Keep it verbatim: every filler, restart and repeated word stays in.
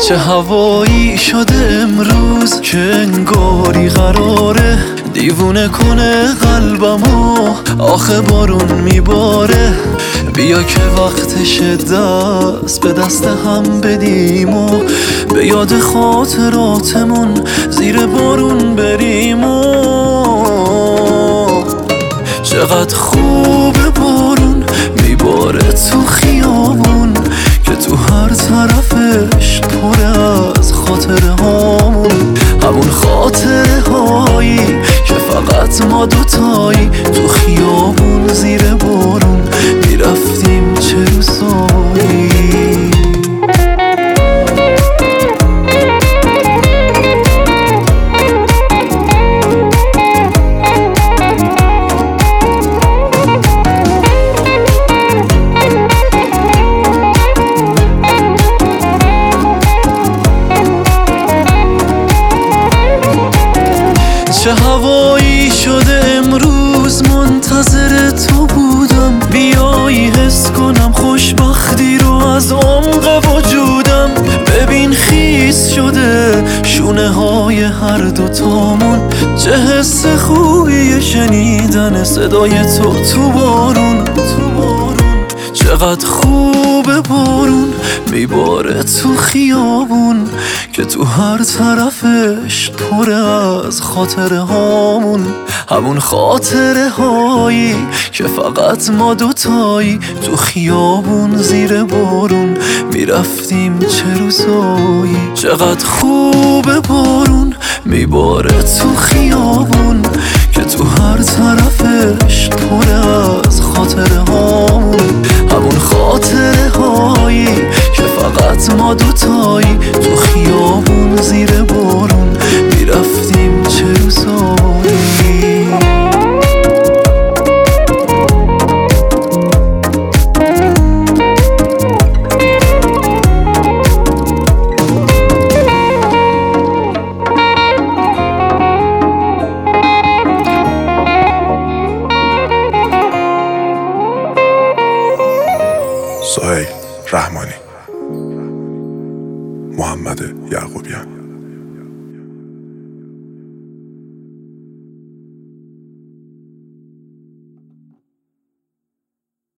چه هوایی شده امروز که انگاری قراره دیوونه کنه قلبمو، آخه بارون میباره. بیا که وقتش دست به دست هم بدیم و به یاد خاطراتمون زیر بارون بریم. و چقدر خوبه بارون میباره تو خیابون که تو هر طرفش پر از خاطره هامون، همون خاطره هایی که فقط ما دوتایی تو خیابون زیر بارون میرفتیم چه روزایی. چه هوایی شده امروز منتظر تو بودم، بیایی حس کنم خوشبختی رو از عمق وجودم. ببین خیس شده شونه های هر دوتامون، چه حس خوبیه شنیدن صدای تو تو بارون. تو بارون چقدر خوبه بارون میباره تو خیابون که تو هر طرفش پر از خاطره هامون، همون خاطره هایی که فقط ما دوتایی تو خیابون زیر بارون میرفتیم چه روزایی. چقدر خوبه بارون میباره تو خیابون که تو هر طرفش پر از خاطره هامون، همون خاطره هایی که فقط ما دوتایی تو خیابون زیر بارون میرفتیم چه روزایی. سهیل رحمانی.